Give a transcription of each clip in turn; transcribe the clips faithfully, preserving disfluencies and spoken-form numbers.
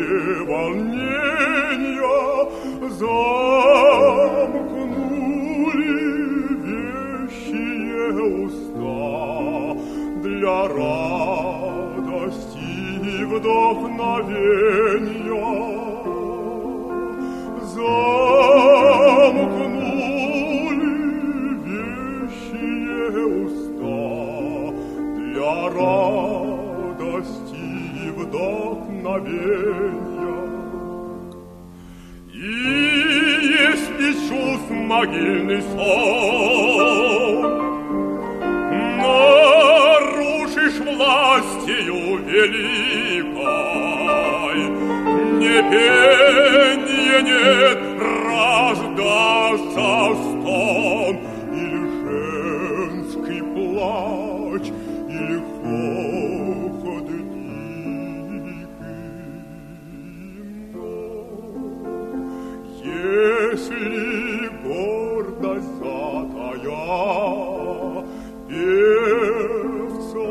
волнения замкнули вещие уста для радости и вдохновения. Замкнули вещие уста для радости и вдохновения. И если чувств могильный сон нарушишь властью великой, не пенье, нет, рождаться стон, или женский плач, или хохот дикий. Если гордость затая певца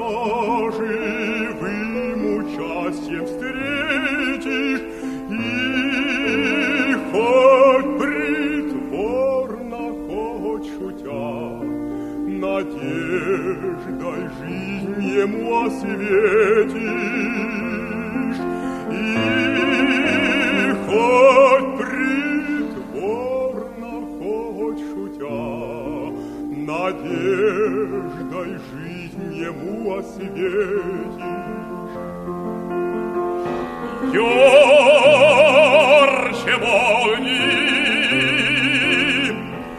живым участием встретишь, и хоть притворно, хоть шутя, надеждой жизнь ему осветишь, и хоть притворно, хоть шутя, надеждой жизнь ему осветишь. Ярче молнии,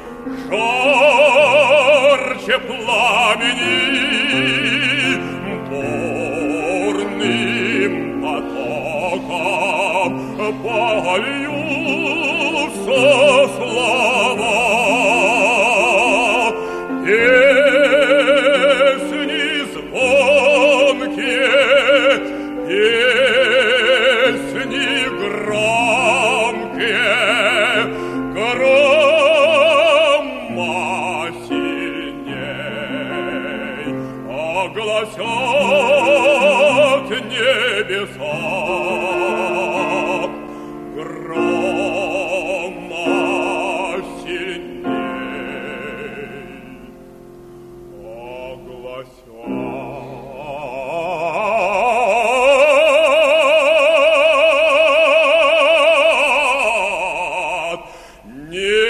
жарче пламени, бурным потоком польются слова. Песни звонкие, песни громкие, грома сильней огласят небеса. Грома сильней огласят небеса.